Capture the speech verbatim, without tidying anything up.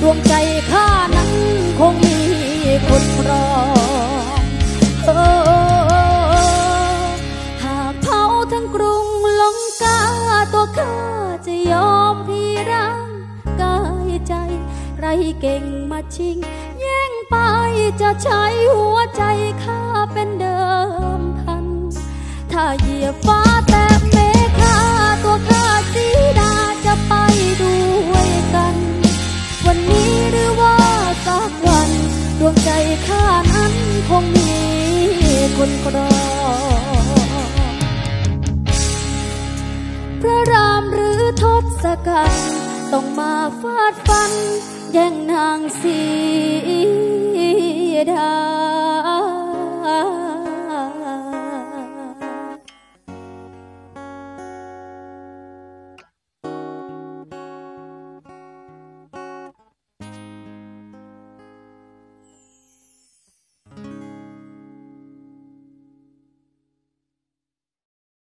ดวงใจข้านั้นคงมีคนครองเออหากเผาทั้งกรุงลงกาตัวข้าจะยอมพี่ร่างกายใจใครเก่งมาชิงแย่งไปจะใช้หัวใจข้าเป็นเดิมพันถ้าเหยียบฟ้าแต่เมฆาตัวข้าสีดาจะไปด้วยกันวันนี้หรือว่าสักวันดวงใจข้านั้นคงมีคนครองพระรามหรือทศกัณฐ์ต้องมาฟาดฟันแย่งนางสีดา